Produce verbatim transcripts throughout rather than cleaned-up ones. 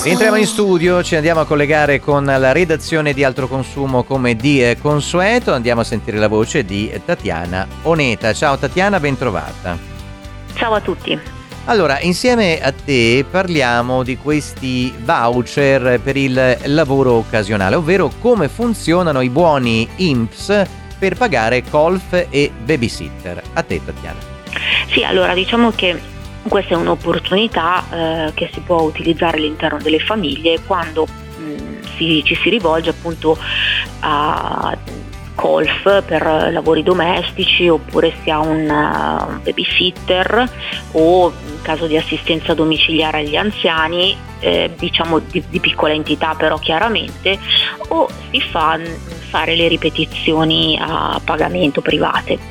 Rientriamo in studio, ci andiamo a collegare con la redazione di Altro Consumo come di consueto. Andiamo a sentire la voce di Tatiana Oneta. Ciao Tatiana, ben trovata. Ciao a tutti. Allora, insieme a te parliamo di questi voucher per il lavoro occasionale, ovvero come funzionano i buoni I N P S per pagare colf e babysitter. A te Tatiana. Sì, allora diciamo che questa è un'opportunità eh, che si può utilizzare all'interno delle famiglie quando mh, si, ci si rivolge appunto a colf per lavori domestici, oppure si ha un, uh, un babysitter, o in caso di assistenza domiciliare agli anziani, eh, diciamo di, di piccola entità però chiaramente, o si fa fare le ripetizioni a pagamento private.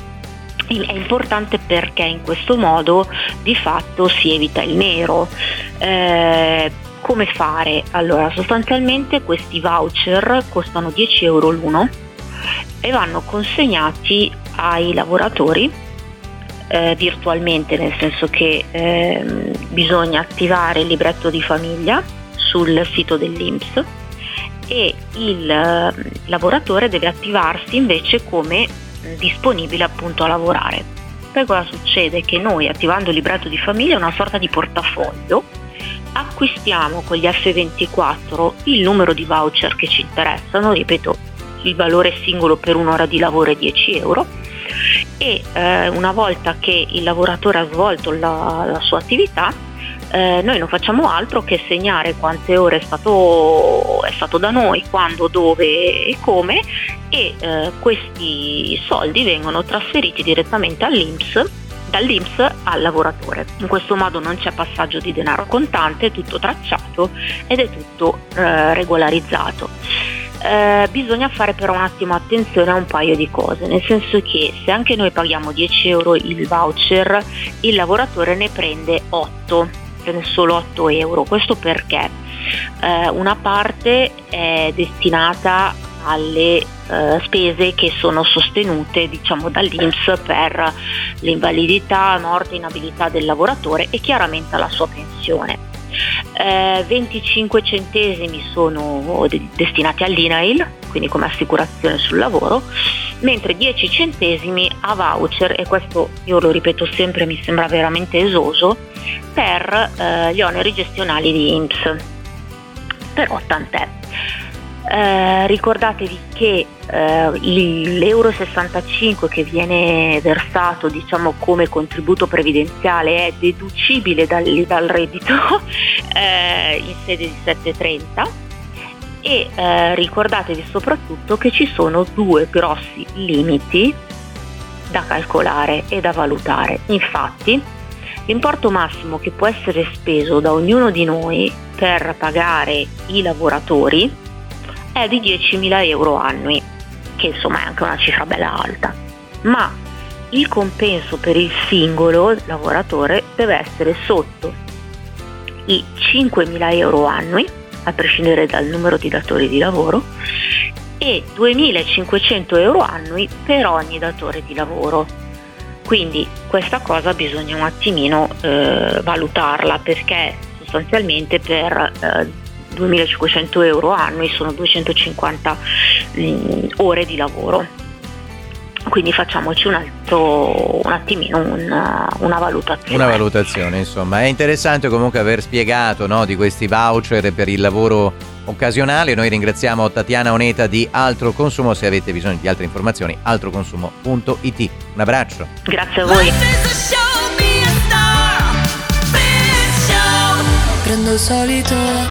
È importante perché in questo modo di fatto si evita il nero. Eh, come fare? Allora, sostanzialmente questi voucher costano dieci euro l'uno e vanno consegnati ai lavoratori eh, virtualmente, nel senso che eh, bisogna attivare il libretto di famiglia sul sito dell'I N P S e il eh, lavoratore deve attivarsi invece come disponibile appunto a lavorare. Poi cosa succede? Che noi, attivando il libretto di famiglia, una sorta di portafoglio, acquistiamo con gli F ventiquattro il numero di voucher che ci interessano, ripeto, il valore singolo per un'ora di lavoro è dieci euro, e eh, una volta che il lavoratore ha svolto la, la sua attività, Eh, noi non facciamo altro che segnare quante ore è stato, è stato da noi, quando, dove e come, e eh, questi soldi vengono trasferiti direttamente all'I N P S, dall'I N P S al lavoratore. In questo modo non c'è passaggio di denaro contante, è tutto tracciato ed è tutto eh, regolarizzato. Eh, bisogna fare però un attimo attenzione a un paio di cose, nel senso che se anche noi paghiamo dieci euro il voucher, il lavoratore ne prende otto, prende solo otto euro. Questo perché eh, una parte è destinata alle eh, spese che sono sostenute diciamo dall'I N P S per l'invalidità, morte, inabilità del lavoratore e chiaramente alla sua pensione. Eh, venticinque centesimi sono de- destinati all'I N A I L, quindi come assicurazione sul lavoro, mentre dieci centesimi a voucher, e questo io lo ripeto sempre, mi sembra veramente esoso, per eh, gli oneri gestionali di I N P S. Però tant'è. Eh, ricordatevi che eh, l'euro sessantacinque che viene versato diciamo come contributo previdenziale è deducibile dal, dal reddito eh, in sede di sette trenta, e eh, ricordatevi soprattutto che ci sono due grossi limiti da calcolare e da valutare. Infatti l'importo massimo che può essere speso da ognuno di noi per pagare i lavoratori è di diecimila euro annui, che insomma è anche una cifra bella alta, ma il compenso per il singolo lavoratore deve essere sotto i cinquemila euro annui, a prescindere dal numero di datori di lavoro, e duemilacinquecento euro annui per ogni datore di lavoro. Quindi questa cosa bisogna un attimino eh, valutarla, perché sostanzialmente per eh, duemilacinquecento euro annui sono duecentocinquanta mh, ore di lavoro, quindi facciamoci un altro un attimino una, una valutazione una valutazione insomma. È interessante comunque aver spiegato, no, di questi voucher per il lavoro occasionale. Noi ringraziamo Tatiana Oneta di Altro Consumo. Se avete bisogno di altre informazioni, altroconsumo punto it. Un abbraccio. Grazie a voi. Prendo il solito